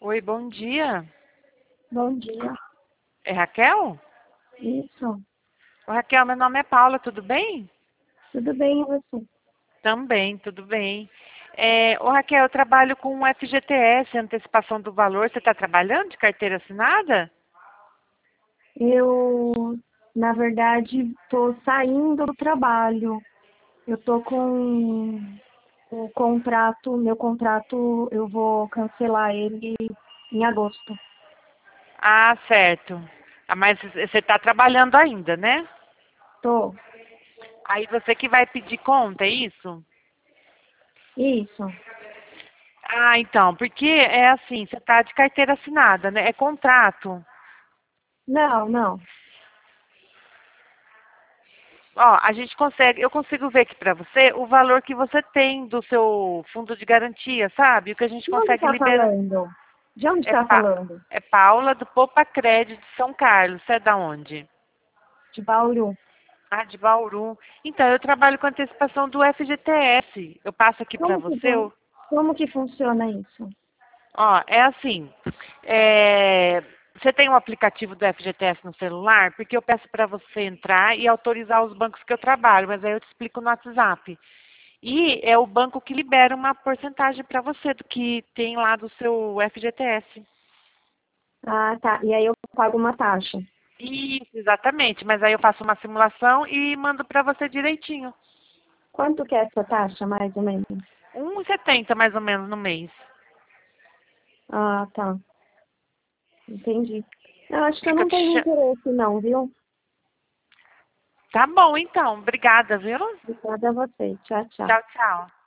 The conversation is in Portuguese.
Oi, bom dia. Bom dia. É Raquel? Isso. Ô, Raquel, meu nome é Paula, tudo bem? Tudo bem, e você? Também, tudo bem. Ô, Raquel, eu trabalho com o FGTS, antecipação do valor. Você está trabalhando de carteira assinada? Eu, na verdade, estou saindo do trabalho. Eu estou com o contrato, meu contrato, eu vou cancelar ele em agosto. Ah, certo. Ah, mas você está trabalhando ainda, né? Tô. Aí você que vai pedir conta, é isso? Isso. Ah, então, porque é assim, você está de carteira assinada, né? É contrato. Não, não. Ó, a gente consegue, eu consigo ver aqui para você o valor que você tem do seu fundo de garantia, sabe? O que a gente De onde consegue está liberar. falando? De onde É, está falando? é Paula do Poupa Crédito de São Carlos. Você é da onde? De Bauru. Ah, de Bauru. Então, eu trabalho com antecipação do FGTS. Eu passo aqui para Como que, você. como que funciona isso? Ó, é assim. Você tem um aplicativo do FGTS no celular? Porque eu peço para você entrar e autorizar os bancos que eu trabalho, mas aí eu te explico no WhatsApp. E é o banco que libera uma porcentagem para você do que tem lá do seu FGTS. Ah, tá. E aí eu pago uma taxa. Isso, exatamente. Mas aí eu faço uma simulação e mando para você direitinho. Quanto que é essa taxa, mais ou menos? 1,70 mais ou menos no mês. Ah, tá. Entendi. Eu acho que eu Quer que eu não te tenho chame? interesse não, viu? Tá bom, então. Obrigada, viu? Obrigada a você. Tchau, tchau. Tchau, tchau.